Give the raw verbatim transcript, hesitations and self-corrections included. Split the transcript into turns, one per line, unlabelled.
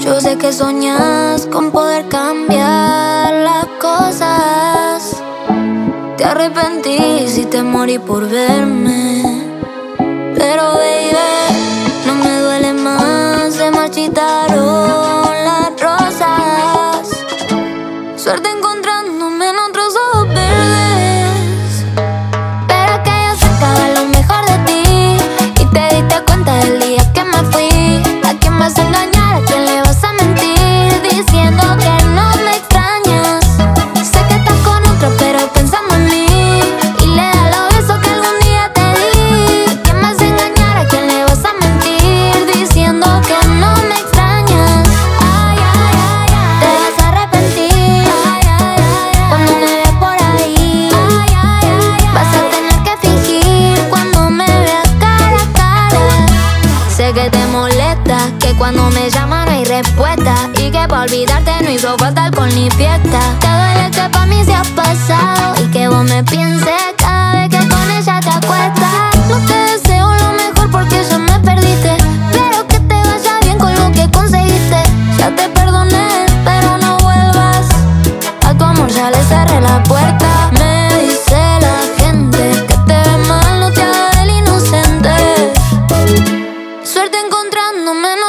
Yo sé que soñas con poder cambiar las cosas. Te arrepentís y te morí por verme. Pero baby, no me duele más, se marchitaron las rosas. Suerte encontrándome en otros ojos verdes. Pero que yo sacaba lo mejor de ti y te diste cuenta del día que me fui. ¿A quién vas a engañar? ¿A quién le vas a mentir? Diciendo que no me extrañas. Sé que estás con otro pero pensando en mí y le das los besos que algún día te di. ¿A quién vas a engañar? ¿A quién le vas a mentir? Diciendo que no me extrañas. Ay, ay, ay, ay. Te vas a arrepentir. Ay, ay, ay, ay. Cuando me veas por ahí. Ay, ay, ay, ay. Vas a tener que fingir cuando me veas cara a cara. Sé que te molesta que cuando me llaman no hay respuesta y que pa' olvidarte no hizo falta alcohol ni fiesta. Te duele que pa' mí se ha pasado y que vos me pienses cada vez que con ella te acuestas. No te deseo lo mejor porque ya me perdiste, pero que te vaya bien con lo que conseguiste. Ya te perdoné, pero no vuelvas. A tu amor ya le cerré la puerta. Me dice la gente que te ve mal, no te hagas el inocente. Suerte encontrándome en